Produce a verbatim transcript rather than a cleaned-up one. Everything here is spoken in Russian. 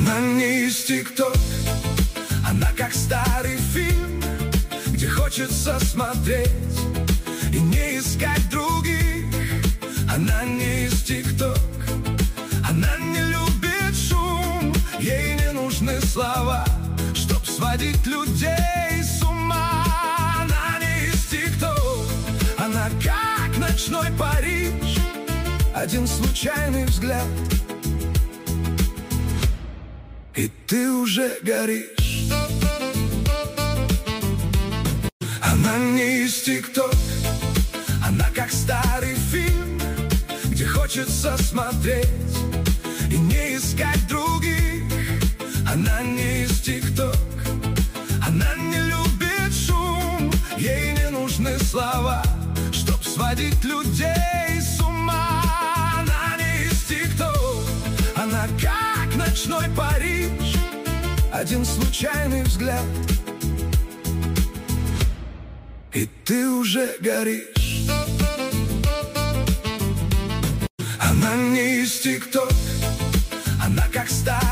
Она не из ТикТок, она как старый фильм, где хочется смотреть и не искать других. Она не из ТикТок, она не любит шум, ей не нужны слова, чтоб сводить людей с ума. Она не из ТикТок, она как ночной Париж, один случайный взгляд, и ты уже горишь. Она не из ТикТок, она как старый фильм, где хочется смотреть и не искать других. Она не из ТикТок, она не любит шум, ей не нужны слова, чтоб сводить людей с ума. Она не из ТикТок, она как ночной Париж, один случайный взгляд, и ты уже горишь. Она не из ТикТок,